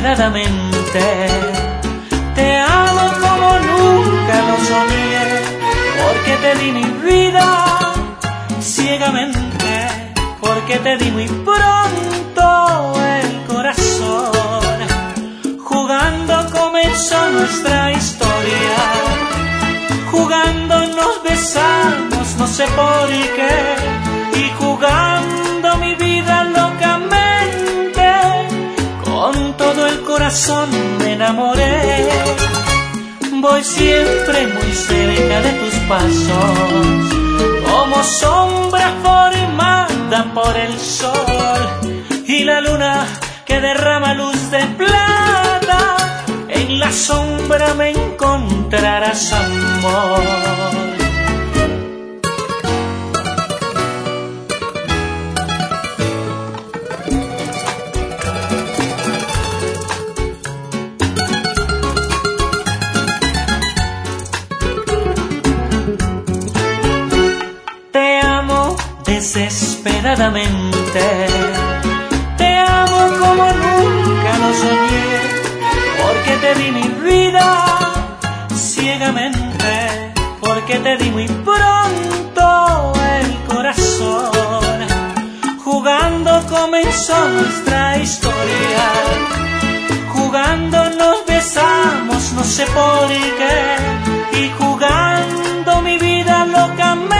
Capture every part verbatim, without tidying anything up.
desesperadamente. Te amo como nunca lo soñé, porque te di mi vida ciegamente, porque te di muy pronto el corazón. Jugando comenzó nuestra historia, jugando nos besamos, no sé por qué, y jugando mi vida locamente, con todo el corazón me enamoré. Voy siempre muy cerca de tus pasos, como sombra formada por el sol, y la luna que derrama luz de plata, en la sombra me encontrarás, amor. Desesperadamente, te amo como nunca lo soñé, porque te di mi vida ciegamente, porque te di muy pronto el corazón. Jugando comenzó nuestra historia, jugando nos besamos, no sé por qué, y jugando mi vida locamente,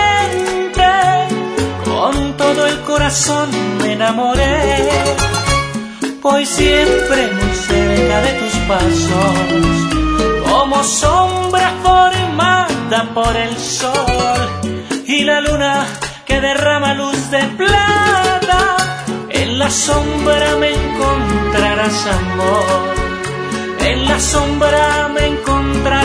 con todo el corazón me enamoré. Voy siempre muy cerca de tus pasos, como sombra formada por el sol, y la luna que derrama luz de plata, en la sombra me encontrarás, amor. En la sombra me encontrarás.